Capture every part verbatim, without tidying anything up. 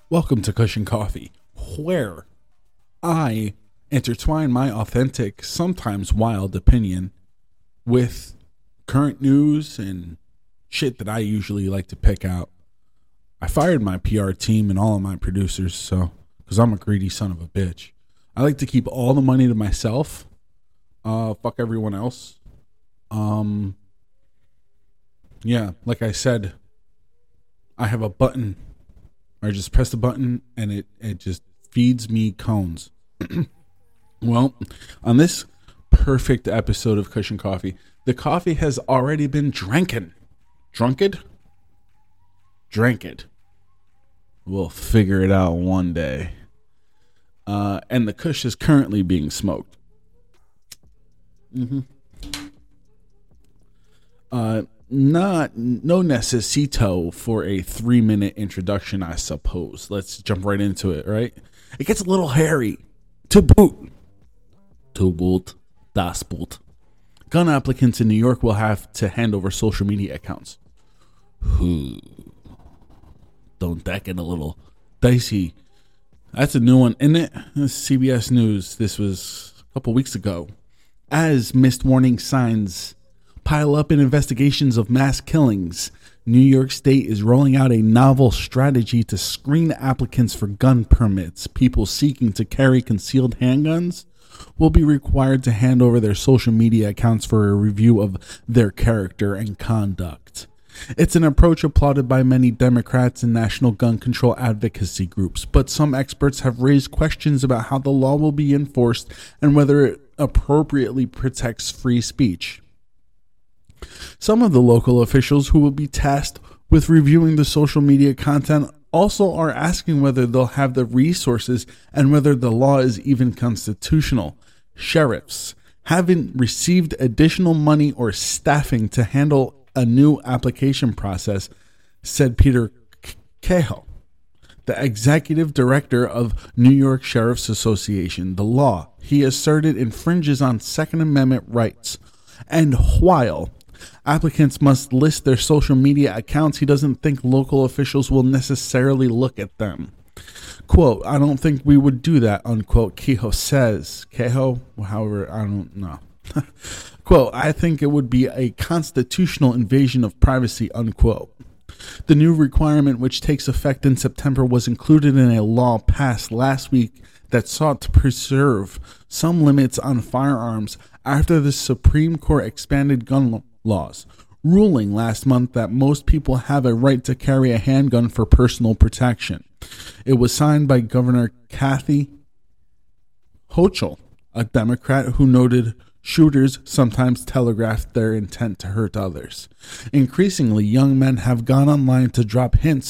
Welcome to Cushion Coffee, where I intertwine my authentic, sometimes wild opinion with current news and shit that I usually like to pick out. I fired my P R team and all of my producers, so because I'm a greedy son of a bitch. I like to keep all the money to myself. Uh, fuck everyone else. Um, yeah, like I said, I have a button. I just press the button and it, it just feeds me cones. Well, on this perfect episode of Cushion Coffee, the coffee has already been drinking. Drunked? Drank it. We'll figure it out one day. Uh, and the kush is currently being smoked. Mm-hmm. Uh, not, no necessito for a three minute introduction, I suppose. Let's jump right into it, right? It gets a little hairy. To boot. To boot. Das Boot. Gun applicants in New York will have to hand over social media accounts. Who? Don't that get a little dicey? That's a new one, isn't it? This is C B S News. This was a couple weeks ago. As missed warning signs pile up in investigations of mass killings, New York State is rolling out a novel strategy to screen applicants for gun permits. People seeking to carry concealed handguns will be required to hand over their social media accounts for a review of their character and conduct. It's an approach applauded by many Democrats and national gun control advocacy groups, but some experts have raised questions about how the law will be enforced and whether it appropriately protects free speech. Some of the local officials who will be tasked with reviewing the social media content also are asking whether they'll have the resources and whether the law is even constitutional. Sheriffs haven't received additional money or staffing to handle a new application process, said Peter Cahill, the executive director of New York Sheriff's Association. The law, he asserted, infringes on Second Amendment rights. And while applicants must list their social media accounts, he doesn't think local officials will necessarily look at them. Quote, I don't think we would do that, unquote, Kehoe says. Kehoe, however, I don't know. Quote, I think it would be a constitutional invasion of privacy, unquote. The new requirement, which takes effect in September, was included in a law passed last week that sought to preserve some limits on firearms after the Supreme Court expanded gun laws, ruling last month that most people have a right to carry a handgun for personal protection. It was signed by Governor Kathy Hochul, a Democrat who noted shooters sometimes telegraphed their intent to hurt others. Increasingly, young men have gone online to drop hints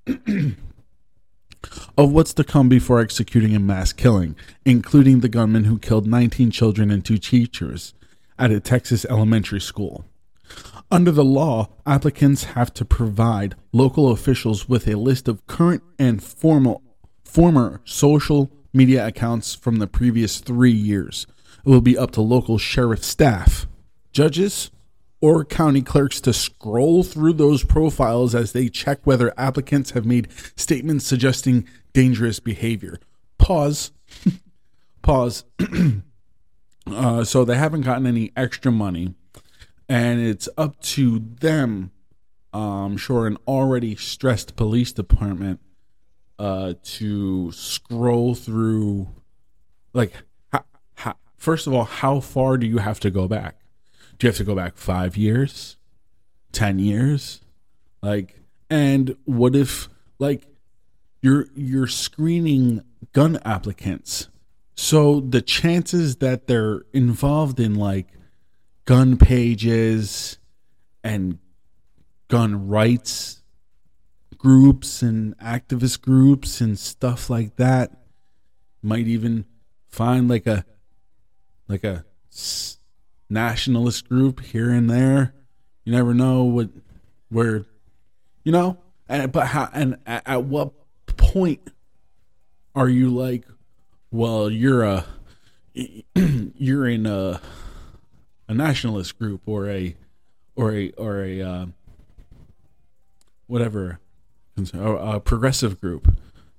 of what's to come before executing a mass killing, including the gunman who killed nineteen children and two teachers at a Texas elementary school. Under the law, applicants have to provide local officials with a list of current and formal, former social media accounts from the previous three years. It will be up to local sheriff staff, judges, or county clerks to scroll through those profiles as they check whether applicants have made statements suggesting dangerous behavior. Pause. Pause. uh, so they haven't gotten any extra money. And it's up to them, I'm sure, an already stressed police department uh, to scroll through, like, how, how, first of all, how far do you have to go back? Do you have to go back five years, ten years? Like, and what if, like, you're you're screening gun applicants, so the chances that they're involved in, like, gun pages and gun rights groups and activist groups and stuff like that, might even find like a like a nationalist group here and there. You never know what where you know and but how and at, at what point are you like, well, you're a you're in a a nationalist group or a or a or a uh, whatever, a progressive group.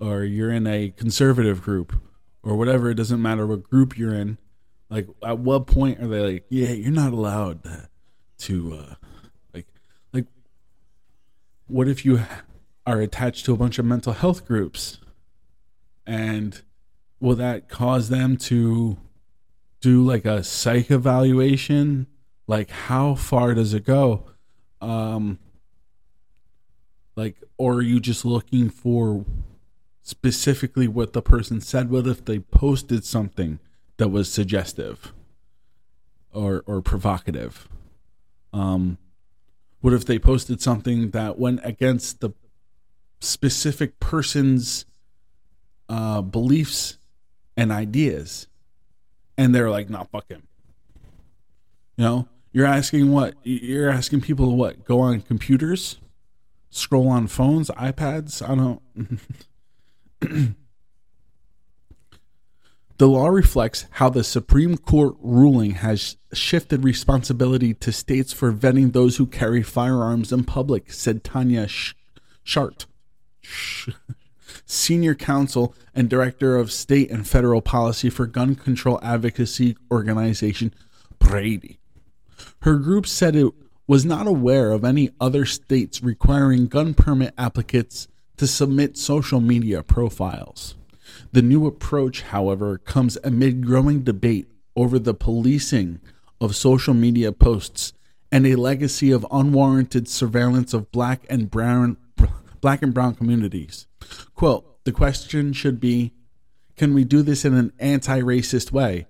or you're in a conservative group or whatever, it doesn't matter what group you're in. Like, at what point are they like, yeah, you're not allowed to, uh, like, like, what if you are attached to a bunch of mental health groups? And will that cause them to do like a psych evaluation? Like, how far does it go? Um, like, or are you just looking for specifically what the person said? What if they posted something that was suggestive or or provocative? Um, what if they posted something that went against the specific person's uh, beliefs and ideas, and they're like, "Nah, fuck him." You know, you're asking what? You're asking people to what? Go on computers, scroll on phones, iPads. I don't. The law reflects how the Supreme Court ruling has shifted responsibility to states for vetting those who carry firearms in public, said Tanya Shart, Senior Counsel and Director of State and Federal Policy for gun control advocacy organization Brady. Her group said it was not aware of any other states requiring gun permit applicants to submit social media profiles. The new approach, however, comes amid growing debate over the policing of social media posts and a legacy of unwarranted surveillance of black and brown black and brown communities. Quote, the question should be, can we do this in an anti-racist way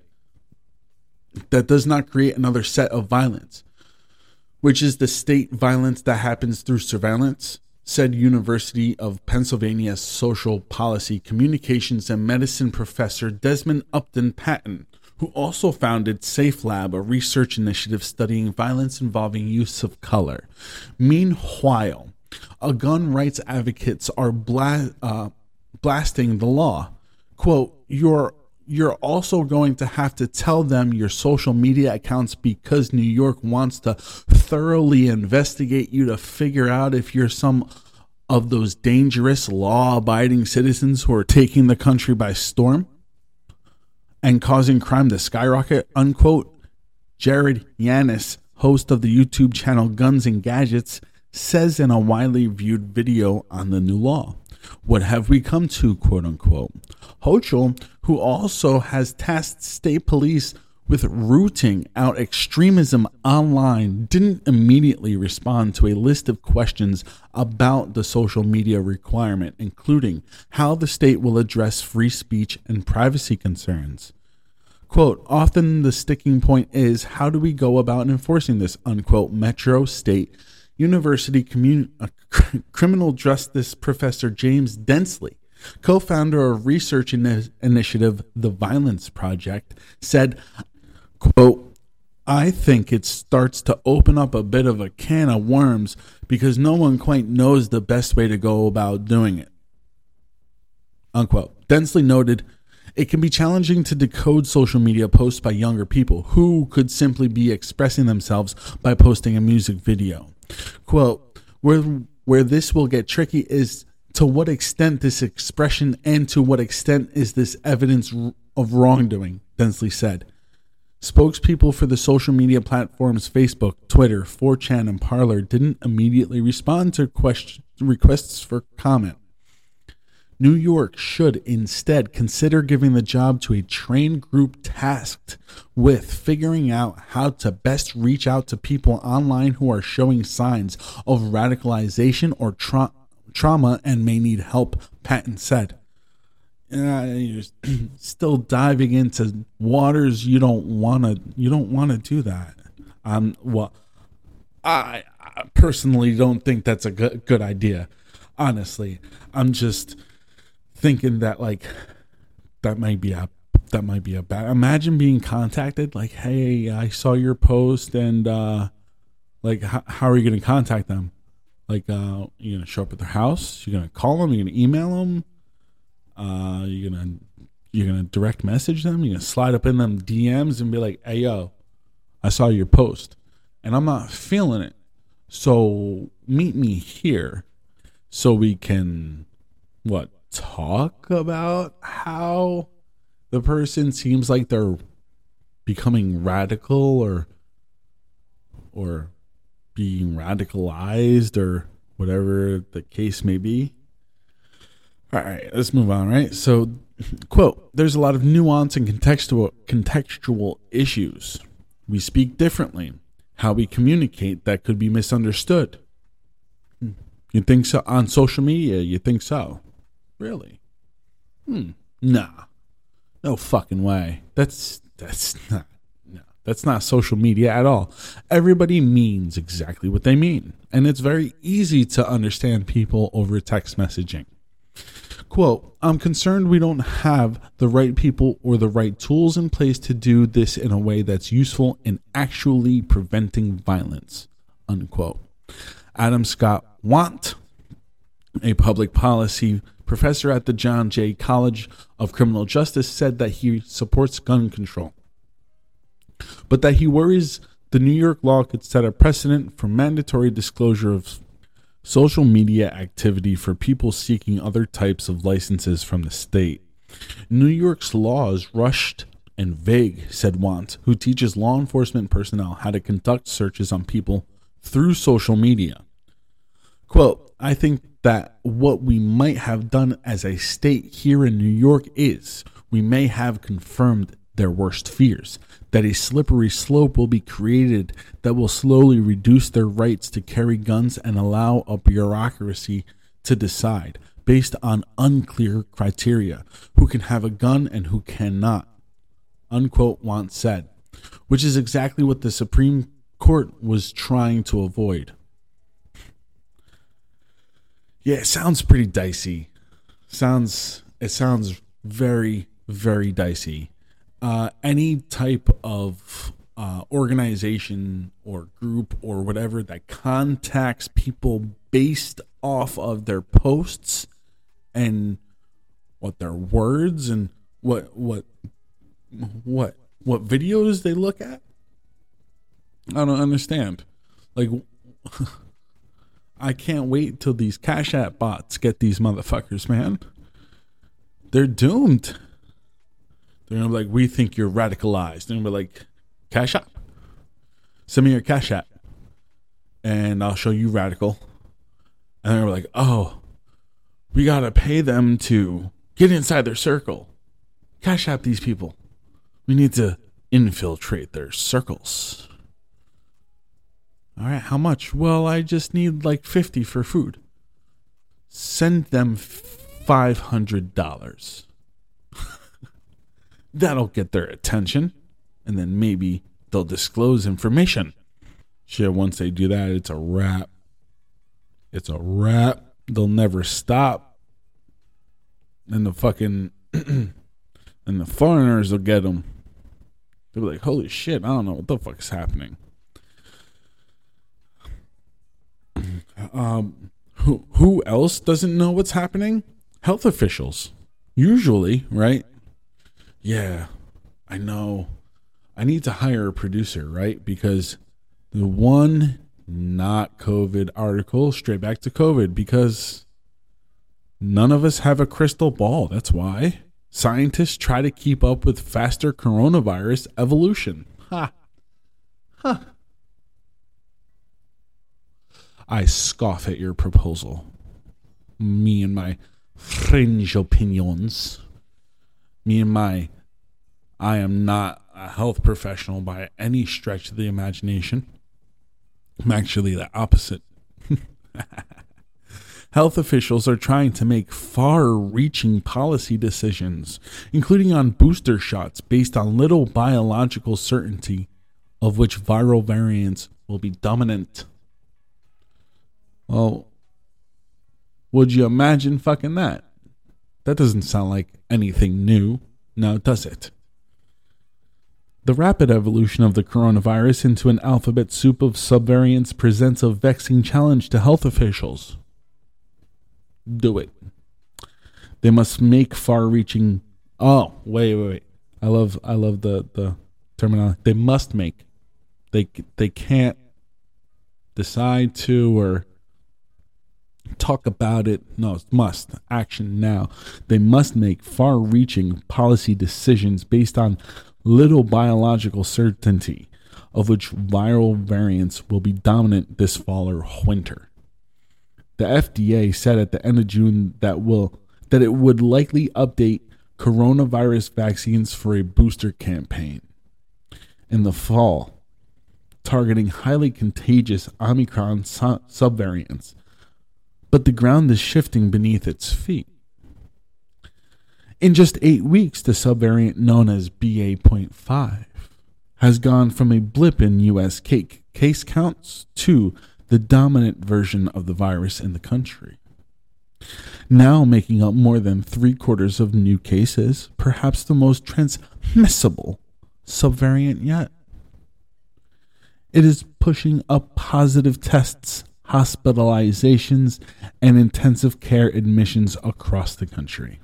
that does not create another set of violence, which is the state violence that happens through surveillance, said University of Pennsylvania social policy, communications, and medicine professor Desmond Upton Patton, who also founded Safe Lab, a research initiative studying violence involving use of color. Meanwhile, a gun rights advocates are bla- uh, blasting the law. Quote, you're you're also going to have to tell them your social media accounts because New York wants to thoroughly investigate you to figure out if you're some of those dangerous law-abiding citizens who are taking the country by storm and causing crime to skyrocket, unquote. Jared Yanis, host of the YouTube channel Guns and Gadgets, says in a widely viewed video on the new law. What have we come to, quote unquote? Hochul, who also has tasked state police with rooting out extremism online, didn't immediately respond to a list of questions about the social media requirement, including how the state will address free speech and privacy concerns. Quote, often the sticking point is, how do we go about enforcing this, unquote, Metro State University commun- uh, criminal justice professor James Densley, co-founder of research in- initiative The Violence Project, said, quote, I think it starts to open up a bit of a can of worms because no one quite knows the best way to go about doing it, unquote. Densley noted, it can be challenging to decode social media posts by younger people who could simply be expressing themselves by posting a music video. Quote, where, where this will get tricky is to what extent this expression and to what extent is this evidence of wrongdoing, Densley said. Spokespeople for the social media platforms Facebook, Twitter, four chan, and Parler didn't immediately respond to question, requests for comment. New York should instead consider giving the job to a trained group tasked with figuring out how to best reach out to people online who are showing signs of radicalization or tra- trauma and may need help, Patton said. Uh, you're still diving into waters you don't want to you don't want to do that. Um, well, I, I personally don't think that's a good, good idea. Honestly, I'm just thinking that like that might be a that might be a bad. Imagine being contacted like, "Hey, I saw your post, and uh, like, h- how are you going to contact them? Like, uh, you're going to show up at their house? You're going to call them? You're going to email them? Uh, you're gonna you're gonna direct message them? You're gonna slide up in them D Ms and be like, "Hey, yo, I saw your post, and I'm not feeling it. So meet me here, so we can what, talk about how the person seems like they're becoming radical or or being radicalized or whatever the case may be. All right, let's move on, right? So, quote, there's a lot of nuance and contextual contextual issues. We speak differently. How we communicate that could be misunderstood. You think so? On social media, you think so? Really? Hmm. Nah. No fucking way. That's that's not no. That's not social media at all. Everybody means exactly what they mean, and it's very easy to understand people over text messaging. Quote, I'm concerned we don't have the right people or the right tools in place to do this in a way that's useful in actually preventing violence, unquote. Adam Scott Want, a public policy professor at the John Jay College of Criminal Justice, said that he supports gun control, but that he worries the New York law could set a precedent for mandatory disclosure of social media activity for people seeking other types of licenses from the state. New York's law is rushed and vague, said Want, who teaches law enforcement personnel how to conduct searches on people through social media. Quote, I think that what we might have done as a state here in New York is we may have confirmed their worst fears, that a slippery slope will be created that will slowly reduce their rights to carry guns and allow a bureaucracy to decide, based on unclear criteria, who can have a gun and who cannot, unquote, Want said, which is exactly what the Supreme Court was trying to avoid. Yeah, it sounds pretty dicey. Sounds it sounds very, very dicey. Uh, any type of uh, organization or group or whatever that contacts people based off of their posts and what their words and what what what what videos they look at, I don't understand. Like, I can't wait till these Cash App bots get these motherfuckers, man. They're doomed. They're gonna be like, we think you're radicalized. They're gonna be like, Cash App? Send me your Cash App and I'll show you radical. And they're like, oh, we gotta pay them to get inside their circle. Cash App these people. We need to infiltrate their circles. All right, how much? Well, I just need like fifty for food. Send them five hundred dollars. That'll get their attention, and then maybe they'll disclose information. Shit, once they do that, it's a wrap. It's a wrap. They'll never stop. And the fucking, and the foreigners will get them. They'll be like, holy shit, I don't know what the fuck is happening. Um, who, who else doesn't know what's happening? Health officials. Usually, right? Yeah, I know. I need to hire a producer, right? Because the one not COVID article, straight back to COVID, because none of us have a crystal ball. That's why scientists try to keep up with faster coronavirus evolution. Ha. Huh. I scoff at your proposal. Me and my fringe opinions. Me and my, I am not a health professional by any stretch of the imagination. I'm actually the opposite. Health officials are trying to make far-reaching policy decisions, including on booster shots based on little biological certainty of which viral variants will be dominant. Well, would you imagine fucking that? That doesn't sound like anything new, now does it? The rapid evolution of the coronavirus into an alphabet soup of subvariants presents a vexing challenge to health officials. Do it. They must make far-reaching. Oh, wait, wait, wait. I love, I love the the terminology. They must make. They they can't decide to, or talk about it. No, it must. Action now. They must make far-reaching policy decisions based on little biological certainty of which viral variants will be dominant this fall or winter. The F D A said at the end of June that will that it would likely update coronavirus vaccines for a booster campaign in the fall, targeting highly contagious Omicron su- subvariants. But the ground is shifting beneath its feet. In just eight weeks, the subvariant known as B A point five has gone from a blip in U S case counts to the dominant version of the virus in the country, now making up more than three quarters of new cases, perhaps the most transmissible subvariant yet. It is pushing up positive tests, hospitalizations, and intensive care admissions across the country.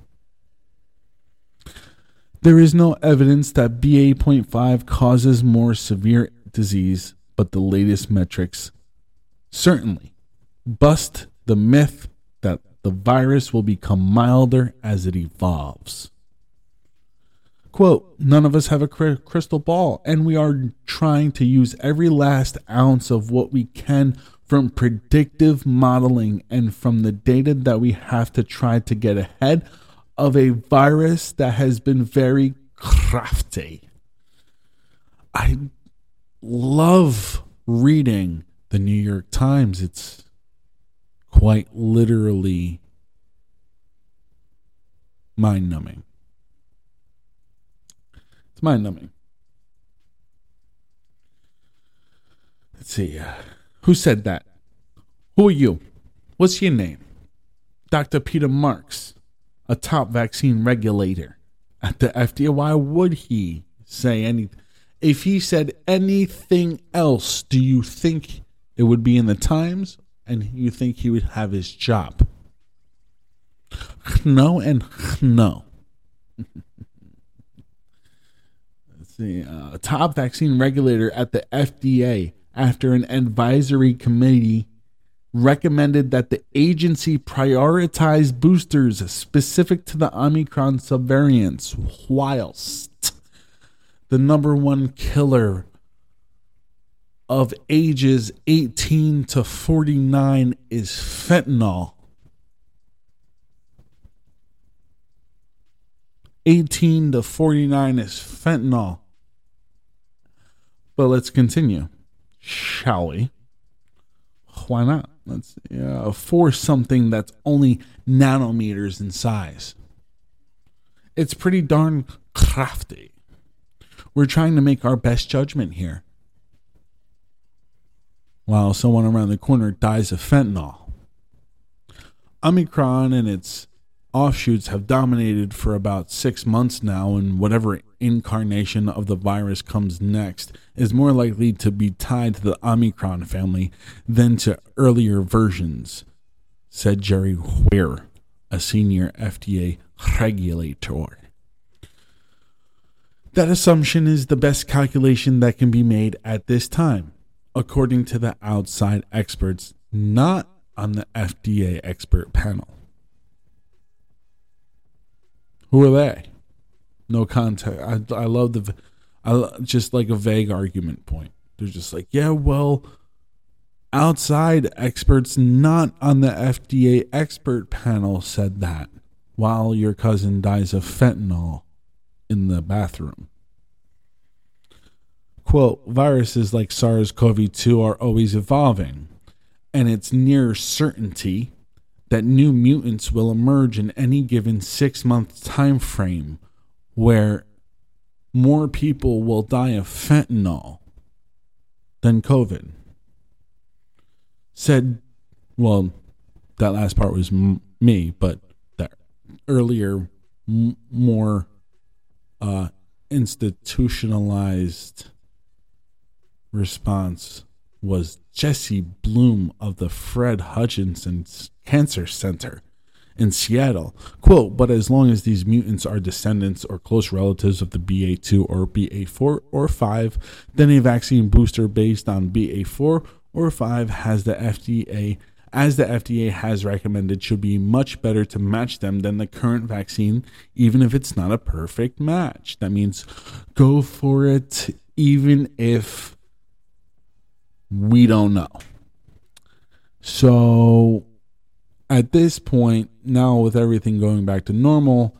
There is no evidence that B A point five causes more severe disease, but the latest metrics certainly bust the myth that the virus will become milder as it evolves. Quote, none of us have a crystal ball, and we are trying to use every last ounce of what we can from predictive modeling and from the data that we have to try to get ahead of a virus that has been very crafty. I love reading the New York Times. It's quite literally mind-numbing. It's mind-numbing. Let's see. Uh, who said that? Who are you? What's your name? Doctor Peter Marks, a top vaccine regulator at the F D A. Why would he say anything? If he said anything else, do you think it would be in the Times and you think he would have his job? No and no. Let's see. Uh, a top vaccine regulator at the F D A, after an advisory committee recommended that the agency prioritize boosters specific to the Omicron subvariants, whilst the number one killer of ages eighteen to forty-nine is fentanyl. eighteen to forty-nine is fentanyl. But let's continue, shall we? Why not? Let's uh, for something that's only nanometers in size. It's pretty darn crafty. We're trying to make our best judgment here, while someone around the corner dies of fentanyl. Omicron and its offshoots have dominated for about six months now, and whatever incarnation of the virus comes next is more likely to be tied to the Omicron family than to earlier versions, said Jerry Ware, a senior F D A regulator. That assumption is the best calculation that can be made at this time, according to the outside experts, not on the F D A expert panel. Who are they? No context. I, I love the, I just like a vague argument point. They're just like, yeah, well, outside experts not on the F D A expert panel said that, while your cousin dies of fentanyl in the bathroom. Quote, viruses like SARS-C o V two are always evolving, and it's near certainty that new mutants will emerge in any given six-month time frame where more people will die of fentanyl than COVID. Said, well, that last part was m- me, but that earlier, m- more uh, institutionalized response was Jesse Bloom of the Fred Hutchinson Cancer Center in Seattle. Quote, but as long as these mutants are descendants or close relatives of the B A two or B A four or five, then a vaccine booster based on B A four or five has the F D A as the F D A has recommended, should be much better to match them than the current vaccine, even if it's not a perfect match. That means go for it, even if we don't know. So at this point, now with everything going back to normal,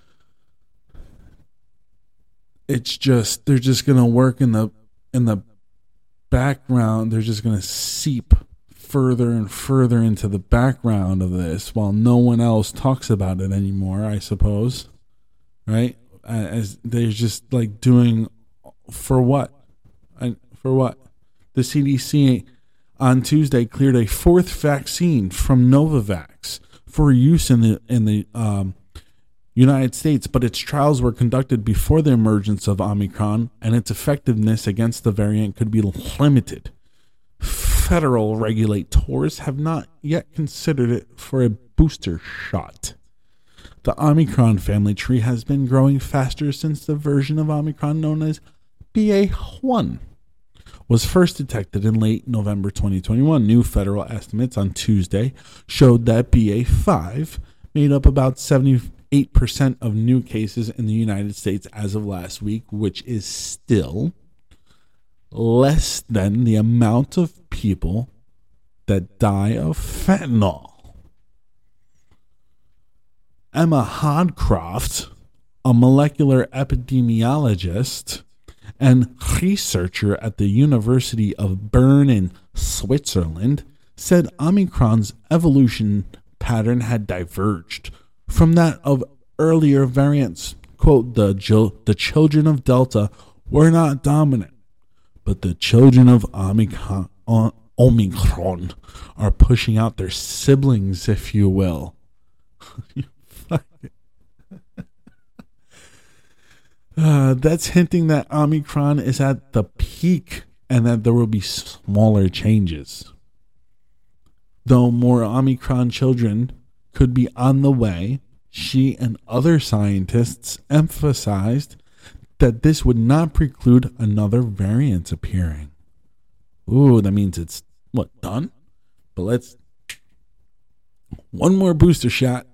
it's just, they're just going to work in the in the background. They're just going to seep further and further into the background of this while no one else talks about it anymore, I suppose. Right? As they're just like doing for what? And for what? The C D C on Tuesday cleared a fourth vaccine from Novavax for use in the in the um, United States, but its trials were conducted before the emergence of Omicron, and its effectiveness against the variant could be limited. Federal regulators have not yet considered it for a booster shot. The Omicron family tree has been growing faster since the version of Omicron known as B A one was first detected in late November twenty twenty-one. New federal estimates on Tuesday showed that B A five made up about seventy-eight percent of new cases in the United States as of last week, which is still less than the amount of people that die of fentanyl. Emma Hodcroft, a molecular epidemiologist and researcher at the University of Bern in Switzerland, said Omicron's evolution pattern had diverged from that of earlier variants. Quote, the, the children of Delta were not dominant, but the children of Omicron, Omicron are pushing out their siblings, if you will. Uh, that's hinting that Omicron is at the peak and that there will be smaller changes. Though more Omicron children could be on the way, she and other scientists emphasized that this would not preclude another variant appearing. Ooh, that means it's, what, done? But let's... One more booster shot.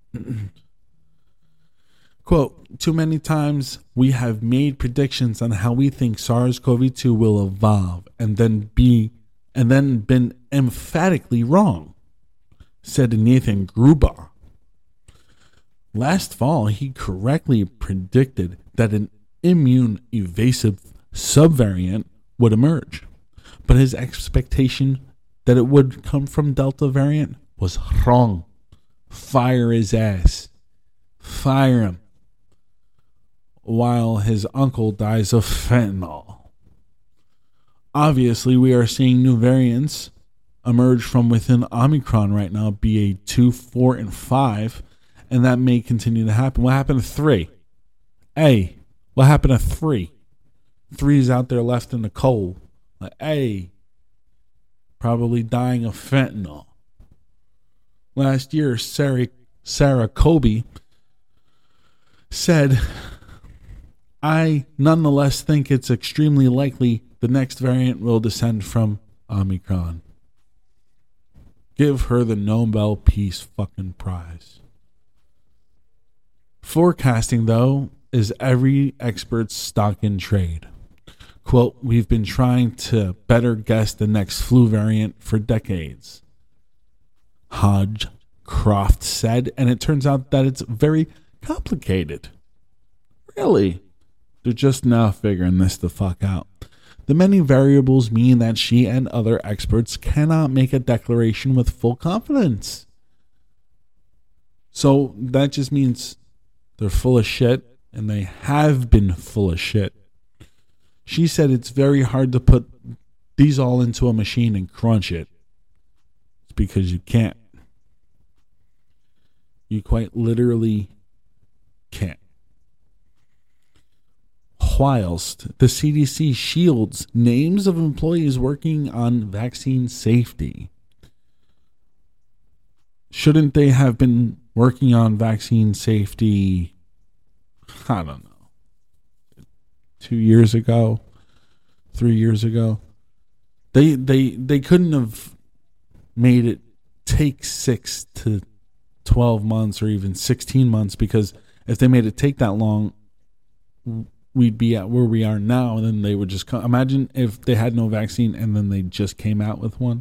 Quote, too many times we have made predictions on how we think SARS-C o V two will evolve and then be and then been emphatically wrong, said Nathan Gruber. Last fall, he correctly predicted that an immune evasive subvariant would emerge, but his expectation that it would come from Delta variant was wrong. Fire his ass. Fire him. While his uncle dies of fentanyl. Obviously, we are seeing new variants emerge from within Omicron right now, B A two, four, and five, and that may continue to happen. What happened to three? Hey, what happened to three? Three's out there left in the cold. Like, hey, probably dying of fentanyl. Last year, Sarah, Sarah Kobe said, I nonetheless think it's extremely likely the next variant will descend from Omicron. Give her the Nobel Peace fucking Prize. Forecasting, though, is every expert's stock in trade. Quote, we've been trying to better guess the next flu variant for decades, Hodgecroft said, and it turns out that it's very complicated. Really? They're just now figuring this the fuck out. The many variables mean that she and other experts cannot make a declaration with full confidence. So that just means they're full of shit, and they have been full of shit. She said it's very hard to put these all into a machine and crunch it. It's because you can't. You quite literally can't. Whilst the C D C shields names of employees working on vaccine safety, shouldn't they have been working on vaccine safety, I don't know, two years ago, three years ago? They they they couldn't have made it take six to twelve months or even sixteen months, because if they made it take that long, we'd be at where we are now, and then they would just come. Imagine if they had no vaccine and then they just came out with one.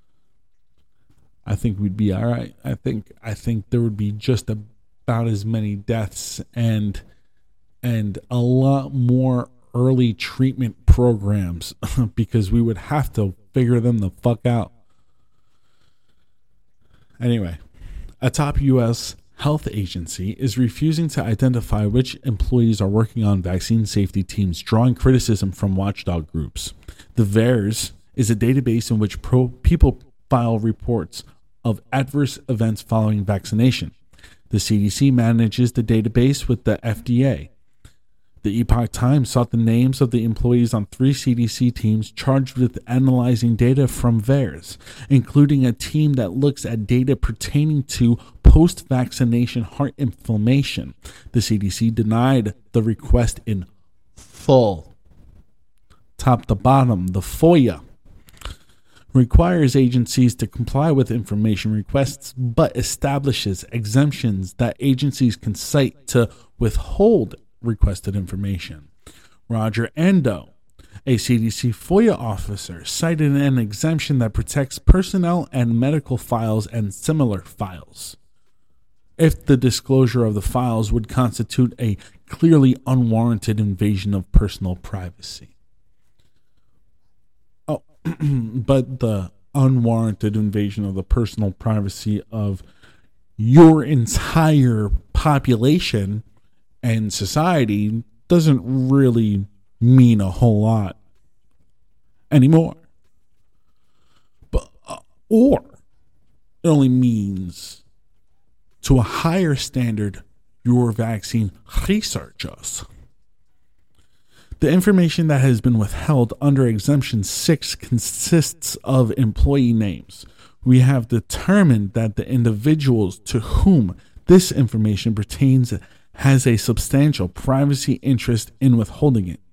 I think we'd be all right. I think I think there would be just about as many deaths and and a lot more early treatment programs because we would have to figure them the fuck out. Anyway, a top U S health agency is refusing to identify which employees are working on vaccine safety teams, drawing criticism from watchdog groups. The VAERS is a database in which pro- people file reports of adverse events following vaccination. The C D C manages the database with the F D A. The Epoch Times sought the names of the employees on three C D C teams charged with analyzing data from VAERS, including a team that looks at data pertaining to post-vaccination heart inflammation. The C D C denied the request in full. Top to bottom, the FOIA requires agencies to comply with information requests, but establishes exemptions that agencies can cite to withhold requested information. Roger Ando, a C D C FOIA officer, cited an exemption that protects personnel and medical files and similar files if the disclosure of the files would constitute a clearly unwarranted invasion of personal privacy. Oh, but the unwarranted invasion of the personal privacy of your entire population and society doesn't really mean a whole lot anymore. But uh, or it only means to a higher standard your vaccine researchers. The information that has been withheld under exemption six consists of employee names. We have determined that the individuals to whom this information pertains has a substantial privacy interest in withholding it.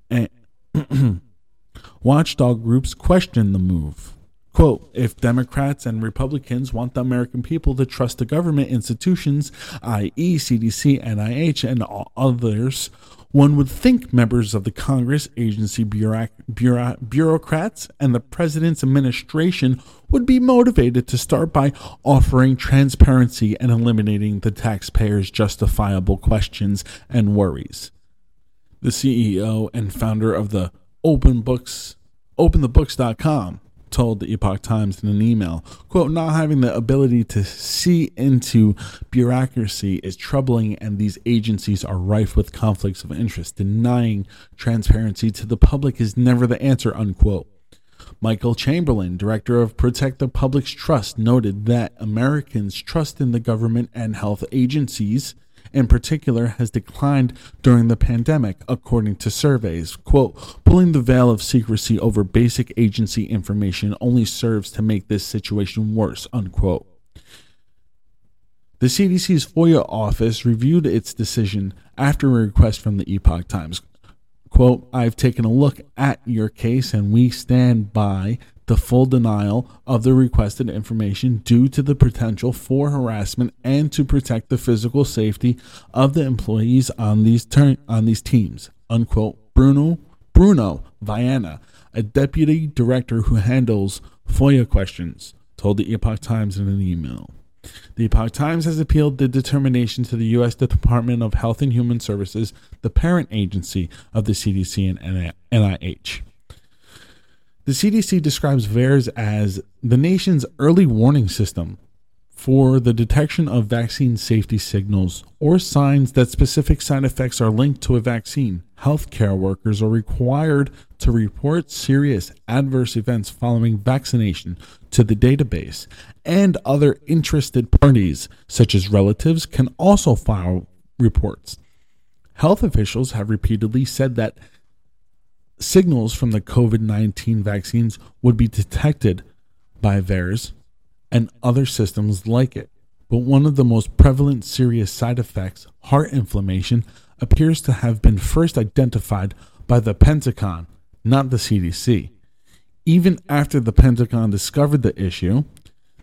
And watchdog groups question the move. Quote, if Democrats and Republicans want the American people to trust the government institutions, that is. C D C, N I H, and others, one would think members of the Congress, agency bureauc- bureau- bureaucrats, and the president's administration would be motivated to start by offering transparency and eliminating the taxpayers' justifiable questions and worries. The C E O and founder of the Open Books, open the books dot com told the Epoch Times in an email, quote, not having the ability to see into bureaucracy is troubling, and these agencies are rife with conflicts of interest. Denying transparency to the public is never the answer, unquote. Michael Chamberlain, director of Protect the Public's Trust, noted that Americans' trust in the government and health agencies in particular has declined during the pandemic, according to surveys. Quote, pulling the veil of secrecy over basic agency information only serves to make this situation worse, unquote. The C D C's FOIA office reviewed its decision after a request from the Epoch Times. Quote, I've taken a look at your case and we stand by the full denial of the requested information due to the potential for harassment and to protect the physical safety of the employees on these ter- on these teams, unquote. Bruno Bruno Viana, a deputy director who handles FOIA questions, told the Epoch Times in an email. The Epoch Times has appealed the determination to the U S Department of Health and Human Services, the parent agency of the C D C and N I H. The C D C describes VAERS as the nation's early warning system for the detection of vaccine safety signals or signs that specific side effects are linked to a vaccine. Healthcare workers are required to report serious adverse events following vaccination to the database, and other interested parties, such as relatives, can also file reports. Health officials have repeatedly said that signals from the covid nineteen vaccines would be detected by VAERS and other systems like it. But one of the most prevalent serious side effects, heart inflammation, appears to have been first identified by the Pentagon, not the C D C. Even after the Pentagon discovered the issue,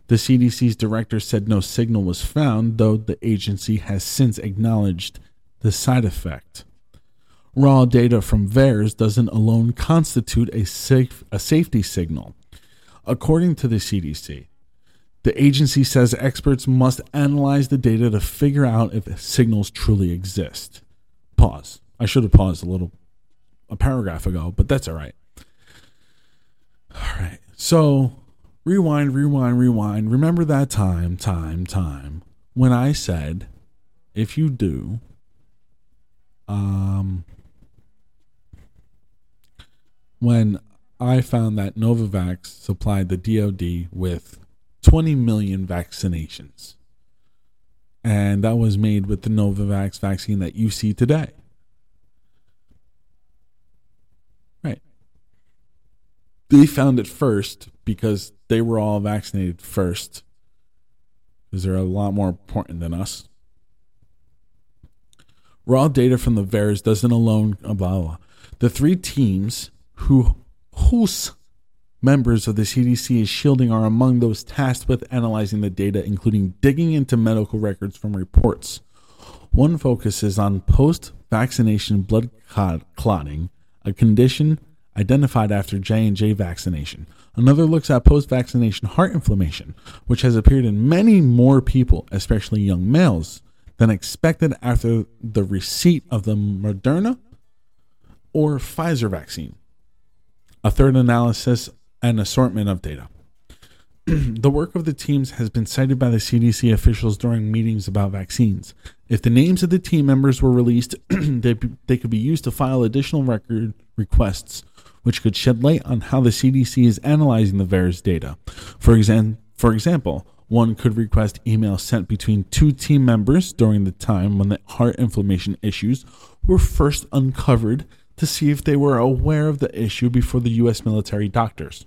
The C D C's director said no signal was found, though the agency has since acknowledged the side effect. Raw data from V A E R S doesn't alone constitute a safe a safety signal. According to the C D C, the agency says experts must analyze the data to figure out if signals truly exist. Pause. I should have paused a little, a paragraph ago, but that's all right. All right. So, rewind, rewind, rewind. Remember that time, time, time when I said, if you do, um, when I found that Novavax supplied the D O D with twenty million vaccinations. And that was made with the Novavax vaccine that you see today. Right. They found it first because they were all vaccinated first. Because they're a lot more important than us. Raw data from the V A E R S doesn't alone, blah, blah, blah. The three teams who, whose members of the C D C is shielding are among those tasked with analyzing the data, including digging into medical records from reports. One focuses on post-vaccination blood clotting, a condition identified after J and J vaccination. Another looks at post-vaccination heart inflammation, which has appeared in many more people, especially young males, than expected after the receipt of the Moderna or Pfizer vaccine. A third analysis and assortment of data. The work of the teams has been cited by the C D C officials during meetings about vaccines. If the names of the team members were released, they, they could be used to file additional record requests, which could shed light on how the C D C is analyzing the V A E R S data. For, exam- for example, one could request emails sent between two team members during the time when the heart inflammation issues were first uncovered to see if they were aware of the issue before the U S military doctors.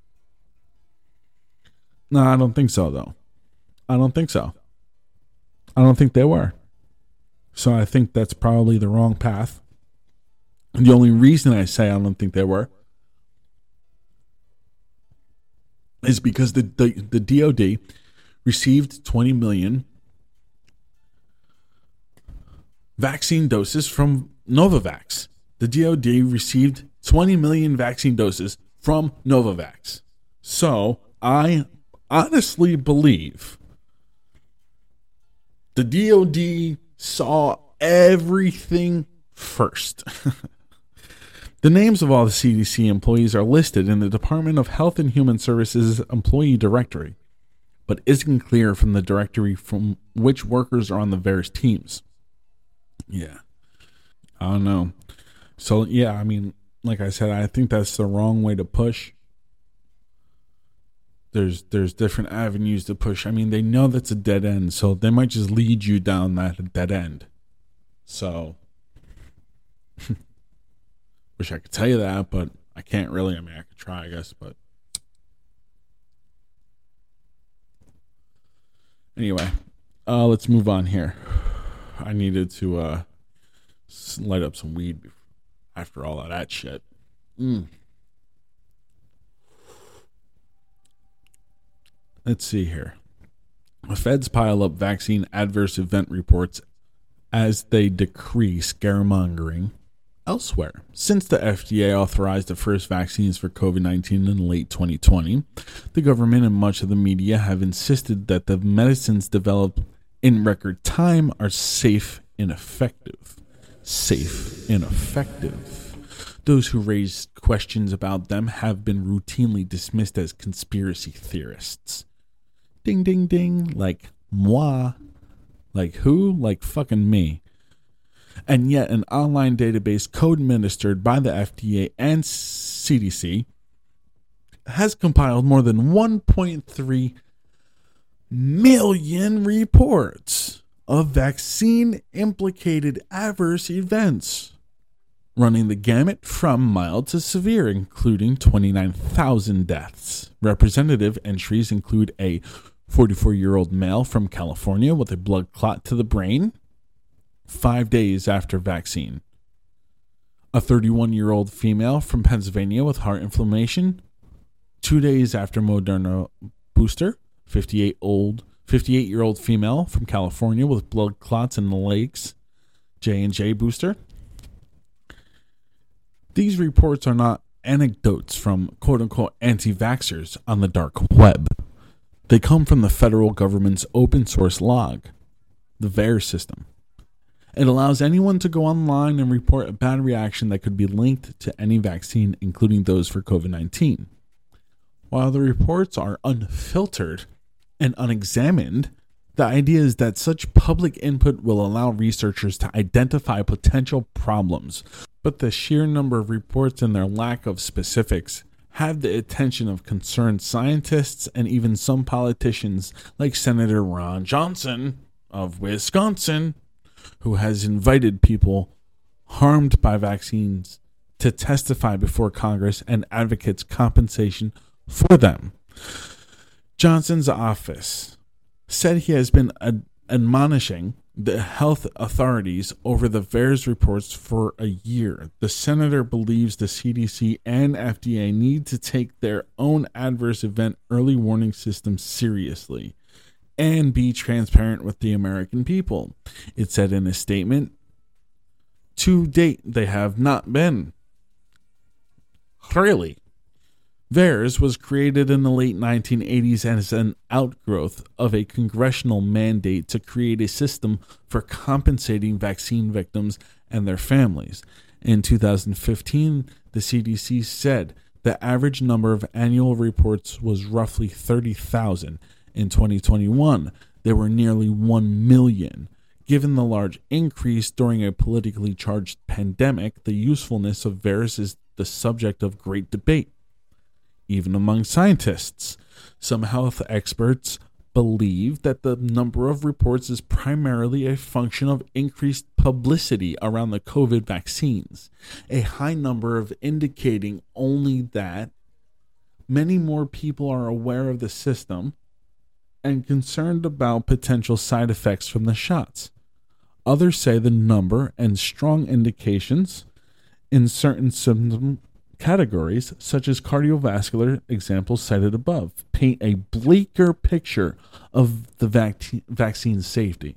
No, I don't think so, though. I don't think so. I don't think they were. So I think that's probably the wrong path. And the only reason I say I don't think they were is because the, the, the D O D received twenty million vaccine doses from Novavax. The D O D received twenty million vaccine doses from Novavax. So I honestly believe the D O D saw everything first. The names of all the C D C employees are listed in the Department of Health and Human Services employee directory, but isn't clear from the directory from which workers are on the various teams. Yeah. I don't know. So, yeah, I mean, like I said, I think that's the wrong way to push. There's there's different avenues to push. I mean, they know that's a dead end, so they might just lead you down that dead end. So, wish I could tell you that, but I can't really. I mean, I could try, I guess, but anyway, uh, let's move on here. I needed to uh, light up some weed after all of that shit. Mm. Let's see here. The feds pile up vaccine adverse event reports as they decrease scaremongering elsewhere. Since the F D A authorized the first vaccines for covid nineteen in late twenty twenty, the government and much of the media have insisted that the medicines developed in record time are safe and effective. Safe and effective. Those who raise questions about them have been routinely dismissed as conspiracy theorists. Ding, ding, ding. Like moi. Like who? Like fucking me. And yet an online database co-administered by the F D A and C D C has compiled more than one point three million reports of vaccine-implicated adverse events, running the gamut from mild to severe, including twenty-nine thousand deaths. Representative entries include a forty-four-year-old male from California with a blood clot to the brain five days after vaccine, a thirty-one-year-old female from Pennsylvania with heart inflammation two days after Moderna booster, fifty-eight old, fifty-eight-year-old female from California with blood clots in the legs, J and J booster. These reports are not anecdotes from quote-unquote anti-vaxxers on the dark web. They come from the federal government's open source log, the VAERS system. It allows anyone to go online and report a bad reaction that could be linked to any vaccine, including those for covid nineteen. While the reports are unfiltered and unexamined, the idea is that such public input will allow researchers to identify potential problems, but the sheer number of reports and their lack of specifics have the attention of concerned scientists and even some politicians like Senator Ron Johnson of Wisconsin, who has invited people harmed by vaccines to testify before Congress and advocates compensation for them. Johnson's office said he has been ad- admonishing the health authorities over the VAERS reports for a year. The senator believes the C D C and F D A need to take their own adverse event early warning system seriously and be transparent with the American people. It said in a statement, to date, they have not been. Really? VAERS was created in the late nineteen eighties as an outgrowth of a congressional mandate to create a system for compensating vaccine victims and their families. In two thousand fifteen, the C D C said the average number of annual reports was roughly thirty thousand. In twenty twenty-one, there were nearly one million. Given the large increase during a politically charged pandemic, the usefulness of VAERS is the subject of great debate, even among scientists. Some health experts believe that the number of reports is primarily a function of increased publicity around the COVID vaccines, a high number of indicating only that many more people are aware of the system and concerned about potential side effects from the shots. Others say the number and strong indications in certain symptom categories, such as cardiovascular examples cited above, paint a bleaker picture of the vac- vaccine safety.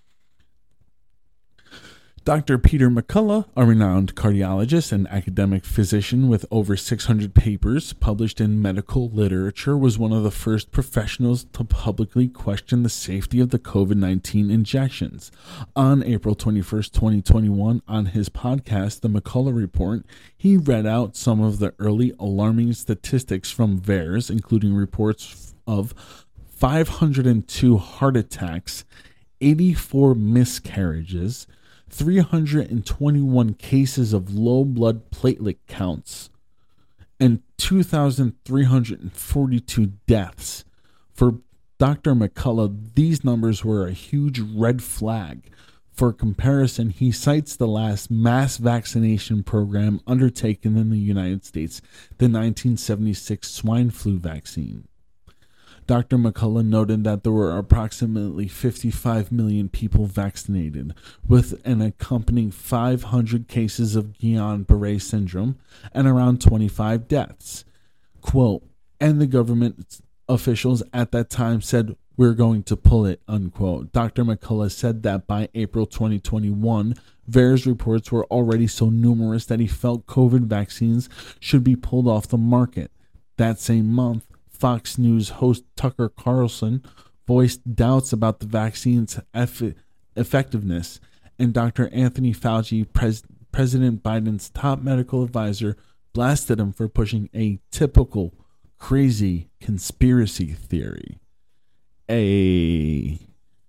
Doctor Peter McCullough, a renowned cardiologist and academic physician with over six hundred papers published in medical literature, was one of the first professionals to publicly question the safety of the COVID nineteen injections. On April twenty-first, twenty twenty-one, on his podcast, The McCullough Report, he read out some of the early alarming statistics from VAERS, including reports of five hundred two heart attacks, eighty-four miscarriages, three hundred twenty-one cases of low blood platelet counts, and two thousand three hundred forty-two deaths. For Doctor McCullough, these numbers were a huge red flag. For comparison, he cites the last mass vaccination program undertaken in the United States, the nineteen seventy-six swine flu vaccine. Doctor McCullough noted that there were approximately fifty-five million people vaccinated, with an accompanying five hundred cases of Guillain-Barré syndrome and around twenty-five deaths. Quote, and the government officials at that time said, we're going to pull it, unquote. Doctor McCullough said that by April twenty twenty-one, VAERS reports were already so numerous that he felt COVID vaccines should be pulled off the market. That same month, Fox News host Tucker Carlson voiced doubts about the vaccine's eff- effectiveness, and Doctor Anthony Fauci, pres- President Biden's top medical advisor, blasted him for pushing a typical crazy conspiracy theory. A.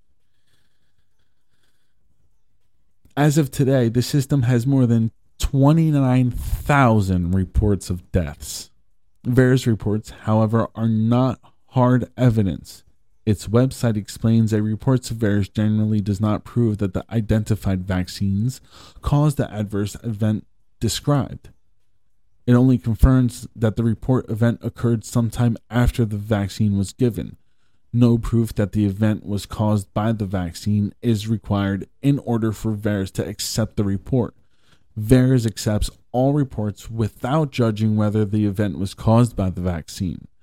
As of today, the system has more than twenty-nine thousand reports of deaths. VAERS reports, however, are not hard evidence. Its website explains that reports of VAERS generally does not prove that the identified vaccines caused the adverse event described. It only confirms that the report event occurred sometime after the vaccine was given. No proof that the event was caused by the vaccine is required in order for VAERS to accept the report. VAERS accepts all reports without judging whether the event was caused by the vaccine.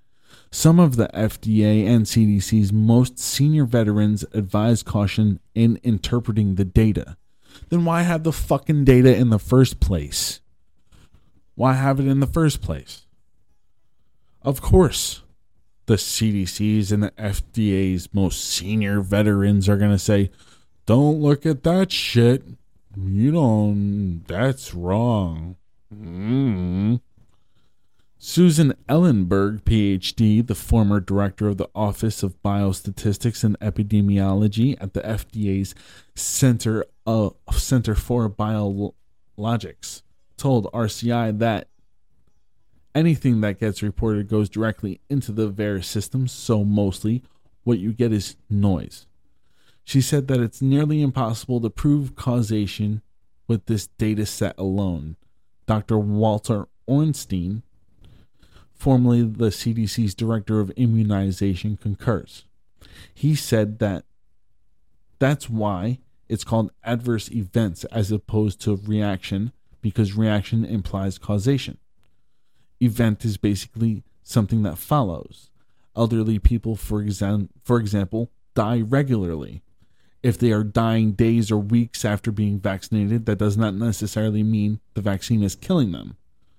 Some of the F D A and C D C's most senior veterans advise caution in interpreting the data. Then why have the fucking data in the first place? Why have it in the first place? Of course, the C D C's and the F D A's most senior veterans are going to say, don't look at that shit. You don't, that's wrong. Mm. Susan Ellenberg, P H D, the former director of the Office of Biostatistics and Epidemiology at the F D A's Center, uh, Center for Biologics, told R C I that anything that gets reported goes directly into the VAERS system, so mostly what you get is noise. She said that it's nearly impossible to prove causation with this data set alone. Doctor Walter Ornstein, formerly the C D C's director of immunization, concurs. He said that that's why it's called adverse events as opposed to reaction, because reaction implies causation. Event is basically something that follows. Elderly people, for exam- for example, die regularly. If they are dying days or weeks after being vaccinated, that does not necessarily mean the vaccine is killing them.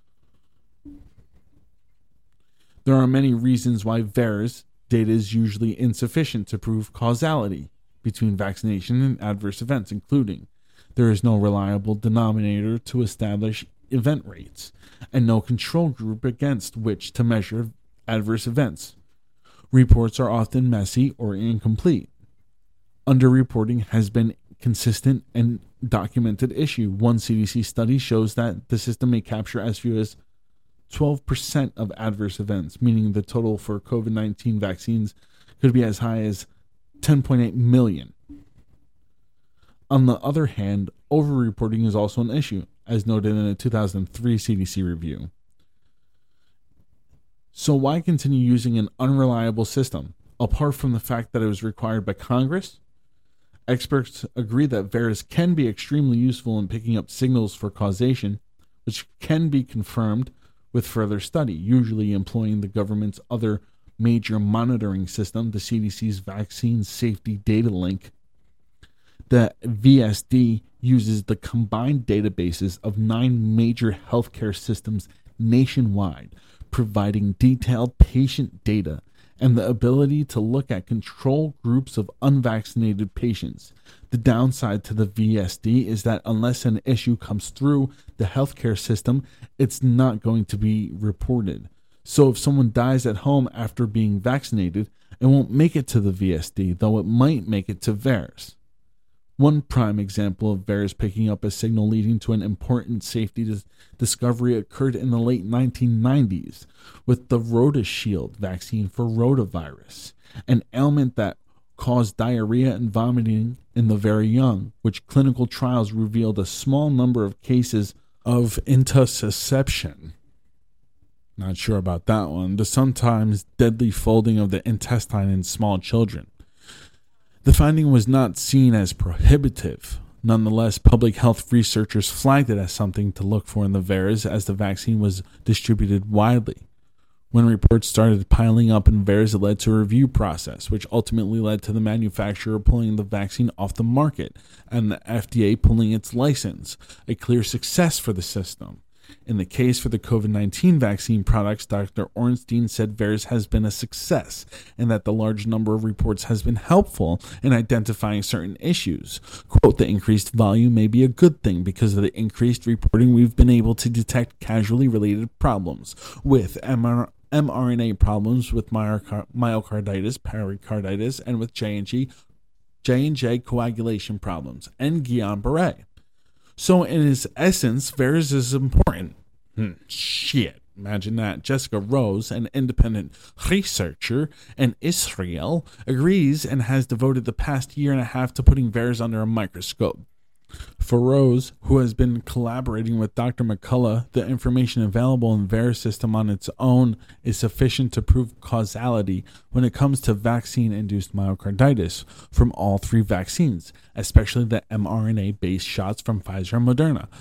There are many reasons why VAERS data is usually insufficient to prove causality between vaccination and adverse events, including there is no reliable denominator to establish event rates, and no control group against which to measure adverse events. Reports are often messy or incomplete. Underreporting has been consistent and documented issue. One C D C study shows that the system may capture as few as twelve percent of adverse events, meaning the total for COVID nineteen vaccines could be as high as ten point eight million. On the other hand, overreporting is also an issue, as noted in a two thousand three C D C review. So why continue using an unreliable system, apart from the fact that it was required by Congress? Experts agree that VAERS can be extremely useful in picking up signals for causation, which can be confirmed with further study, usually employing the government's other major monitoring system, the C D C's Vaccine Safety Data Link. The V S D uses the combined databases of nine major healthcare systems nationwide, providing detailed patient data and the ability to look at control groups of unvaccinated patients. The downside to the V S D is that unless an issue comes through the healthcare system, it's not going to be reported. So if someone dies at home after being vaccinated, it won't make it to the V S D, though it might make it to VAERS. One prime example of VAERS picking up a signal leading to an important safety dis- discovery occurred in the late nineteen nineties with the RotaShield vaccine for rotavirus, an ailment that caused diarrhea and vomiting in the very young, which clinical trials revealed a small number of cases of intussusception. Not sure about that one. The sometimes deadly folding of the intestine in small children. The finding was not seen as prohibitive. Nonetheless, public health researchers flagged it as something to look for in the VAERS as the vaccine was distributed widely. When reports started piling up in VAERS, it led to a review process, which ultimately led to the manufacturer pulling the vaccine off the market and the F D A pulling its license, a clear success for the system. In the case for the COVID nineteen vaccine products, Doctor Ornstein said VAERS has been a success and that the large number of reports has been helpful in identifying certain issues. Quote, the increased volume may be a good thing because of the increased reporting we've been able to detect casually related problems with mRNA problems with myocarditis, pericarditis, and with J and J, J and J coagulation problems, and Guillain-Barré. So in its essence, VAERS is important. Hmm, shit, imagine that. Jessica Rose, an independent researcher in Israel, agrees and has devoted the past year and a half to putting VAERS under a microscope. For Rose, who has been collaborating with Doctor McCullough, the information available in the VAERS system on its own is sufficient to prove causality when it comes to vaccine-induced myocarditis from all three vaccines, especially the mRNA-based shots from Pfizer and Moderna.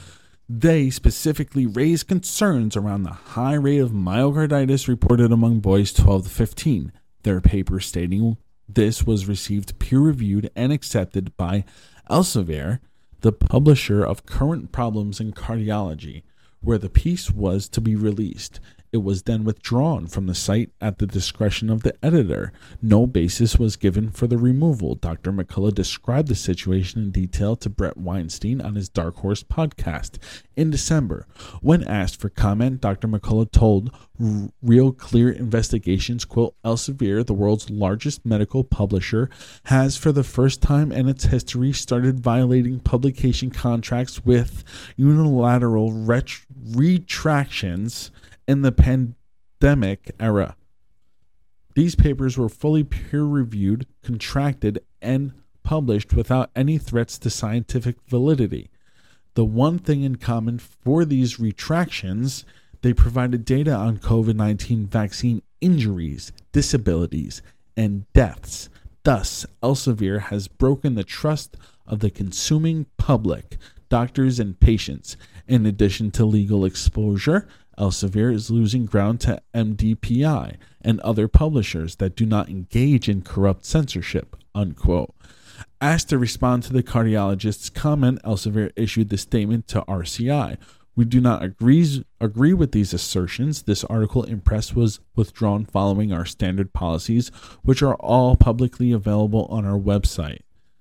They specifically raised concerns around the high rate of myocarditis reported among boys twelve to fifteen. Their paper stating this was received peer-reviewed and accepted by Elsevier, the publisher of Current Problems in Cardiology, where the piece was to be released. It was then withdrawn from the site at the discretion of the editor. No basis was given for the removal. Doctor McCullough described the situation in detail to Brett Weinstein on his Dark Horse podcast in December. When asked for comment, Doctor McCullough told R- Real Clear Investigations, quote, Elsevier, the world's largest medical publisher, has for the first time in its history started violating publication contracts with unilateral ret- retractions in the pandemic era. These papers were fully peer-reviewed, contracted, and published without any threats to scientific validity. The one thing in common for these retractions, they provided data on COVID nineteen vaccine injuries, disabilities, and deaths. Thus, Elsevier has broken the trust of the consuming public, doctors, and patients. In addition to legal exposure, Elsevier is losing ground to M D P I and other publishers that do not engage in corrupt censorship, unquote. Asked to respond to the cardiologist's comment, Elsevier issued the statement to R C I. We do not agree, agree with these assertions. This article in press was withdrawn following our standard policies, which are all publicly available on our website.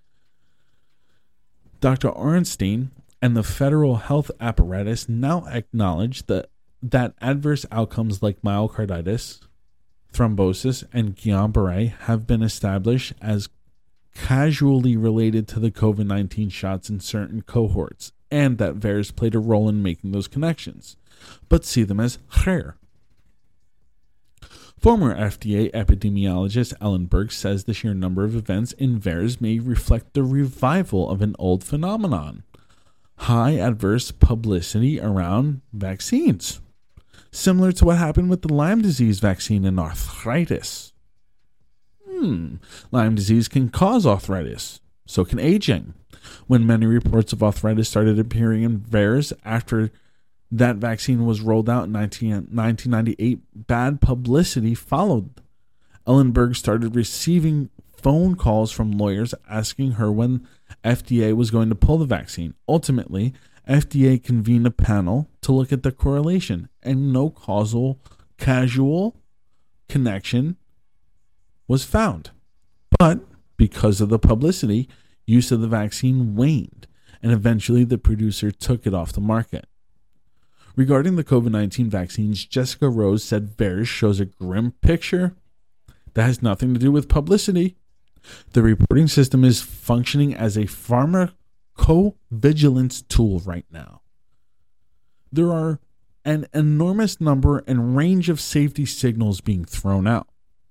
Doctor Ornstein and the federal health apparatus now acknowledge that that adverse outcomes like myocarditis, thrombosis, and Guillain-Barré have been established as causally related to the COVID nineteen shots in certain cohorts, and that V A E R S played a role in making those connections, but see them as rare. Former F D A epidemiologist Ellen Berg says the sheer number of events in V A E R S may reflect the revival of an old phenomenon: high adverse publicity around vaccines, similar to what happened with the Lyme disease vaccine and arthritis. Hmm, Lyme disease can cause arthritis, so can aging. When many reports of arthritis started appearing in V A E R S after that vaccine was rolled out in nineteen ninety-eight, bad publicity followed. Ellen Berg started receiving phone calls from lawyers asking her when F D A was going to pull the vaccine. Ultimately, F D A convened a panel to look at the correlation, and no causal, causal connection was found. But because of the publicity, use of the vaccine waned, and eventually the producer took it off the market. Regarding the COVID nineteen vaccines, Jessica Rose said V A E R S shows a grim picture that has nothing to do with publicity. The reporting system is functioning as a pharmacovigilance tool right now. There are an enormous number and range of safety signals being thrown out.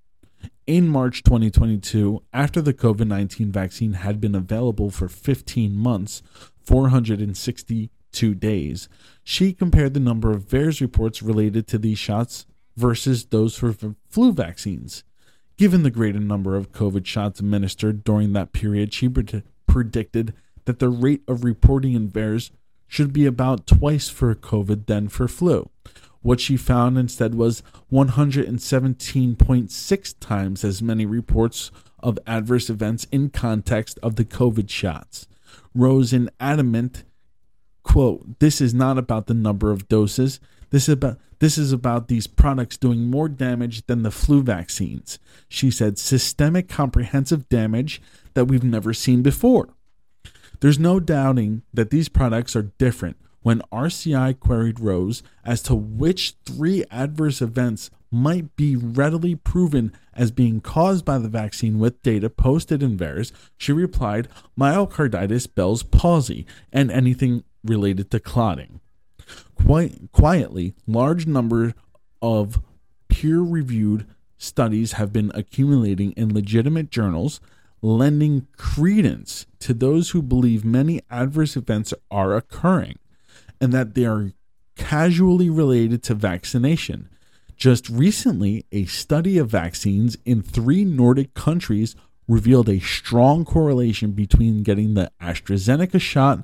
In March twenty twenty-two, after the COVID nineteen vaccine had been available for fifteen months, four hundred sixty-two days, she compared the number of V A E R S reports related to these shots versus those for flu vaccines. Given the greater number of COVID shots administered during that period, she pred- predicted that the rate of reporting in V A E R S should be about twice for COVID than for flu. What she found instead was one hundred seventeen point six times as many reports of adverse events in context of the COVID shots. Rose in adamant, quote, "This is not about the number of doses. This is about this is about these products doing more damage than the flu vaccines." She said, "Systemic comprehensive damage that we've never seen before." There's no doubting that these products are different. When R C I queried Rose as to which three adverse events might be readily proven as being caused by the vaccine with data posted in V A E R S, she replied, myocarditis, Bell's palsy, and anything related to clotting. Quite quietly, large number of peer-reviewed studies have been accumulating in legitimate journals, lending credence to those who believe many adverse events are occurring and that they are causally related to vaccination. Just recently, a study of vaccines in three Nordic countries revealed a strong correlation between getting the AstraZeneca shot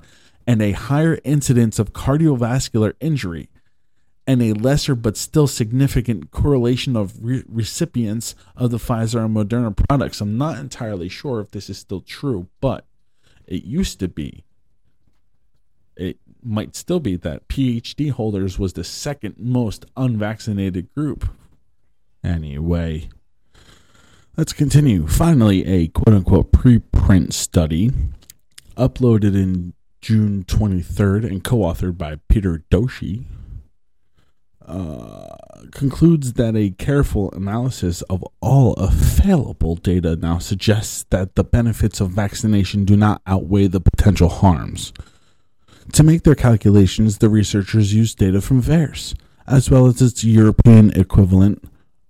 and a higher incidence of cardiovascular injury, and a lesser but still significant correlation of re- recipients of the Pfizer and Moderna products. I'm not entirely sure if this is still true, but it used to be. It might still be that P H D holders was the second most unvaccinated group. Anyway, let's continue. Finally, a quote-unquote preprint study uploaded in June twenty-third and co-authored by Peter Doshi uh, concludes that a careful analysis of all available data now suggests that the benefits of vaccination do not outweigh the potential harms. To make their calculations, the researchers used data from VAERS, as well as its European equivalent,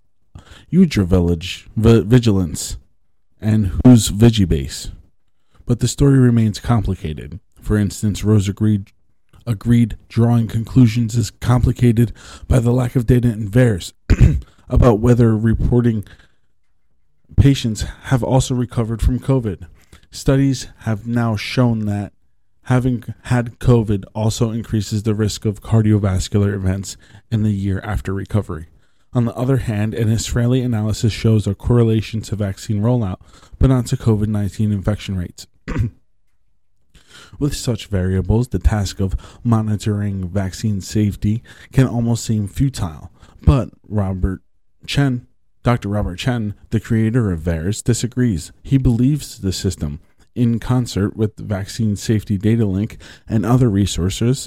Vigilance, and whose Vigibase. But the story remains complicated. For instance, Rose agreed, agreed drawing conclusions is complicated by the lack of data in VAERS about whether reporting patients have also recovered from COVID. Studies have now shown that having had COVID also increases the risk of cardiovascular events in the year after recovery. On the other hand, an Israeli analysis shows a correlation to vaccine rollout, but not to COVID nineteen infection rates. With such variables, the task of monitoring vaccine safety can almost seem futile. But Robert Chen, Doctor Robert Chen, the creator of VAERS, disagrees. He believes the system, in concert with the Vaccine Safety Data Link and other resources,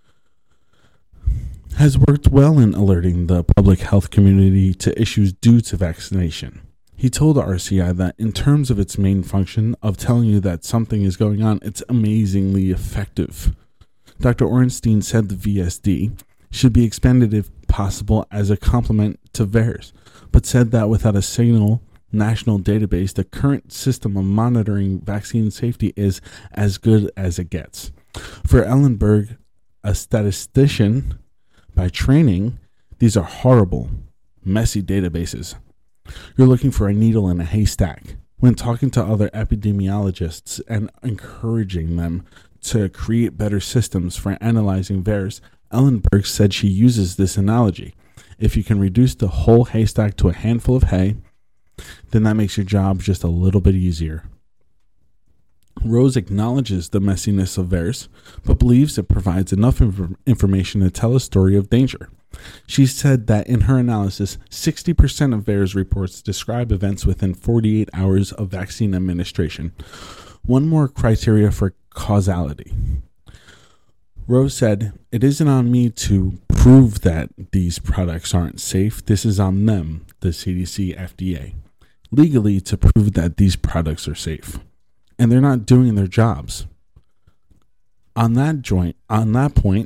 has worked well in alerting the public health community to issues due to vaccination. He told R C I that in terms of its main function of telling you that something is going on, it's amazingly effective. Doctor Ornstein said the V S D should be expanded if possible as a complement to VAERS, but said that without a single national database, the current system of monitoring vaccine safety is as good as it gets. For Ellenberg, a statistician by training, these are horrible, messy databases. You're looking for a needle in a haystack. When talking to other epidemiologists and encouraging them to create better systems for analyzing VAERS, Ellenberg said she uses this analogy. If you can reduce the whole haystack to a handful of hay, then that makes your job just a little bit easier. Rose acknowledges the messiness of VAERS, but believes it provides enough inf- information to tell a story of danger. She said that in her analysis, sixty percent of VAERS reports describe events within forty-eight hours of vaccine administration. One more criteria for causality. Rose said, "It isn't on me to prove that these products aren't safe. This is on them, the C D C, F D A, legally to prove that these products are safe. And they're not doing their jobs." On that joint, on that point,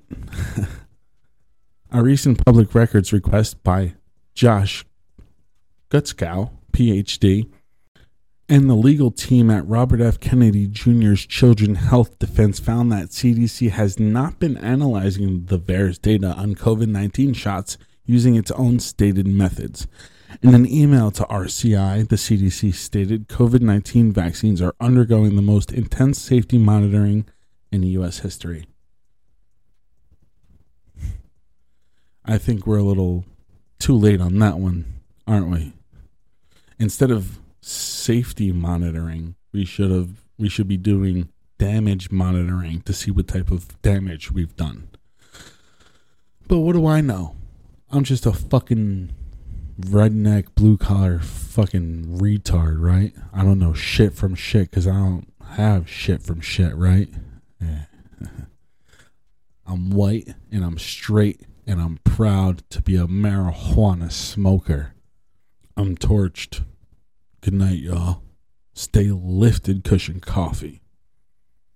a recent public records request by Josh Gutskow, P H D, and the legal team at Robert F. Kennedy Junior's Children's Health Defense found that C D C has not been analyzing the VAERS data on COVID nineteen shots using its own stated methods. In an email to R C I, the C D C stated COVID nineteen vaccines are undergoing the most intense safety monitoring in U S history. I think we're a little too late on that one, aren't we? Instead of safety monitoring, we should have we should be doing damage monitoring to see what type of damage we've done. But what do I know? I'm just a fucking redneck, blue-collar fucking retard, right? I don't know shit from shit because I don't have shit from shit, right? Yeah. I'm white and I'm straight and I'm proud to be a marijuana smoker. I'm torched. Good night, y'all. Stay lifted, cushion coffee.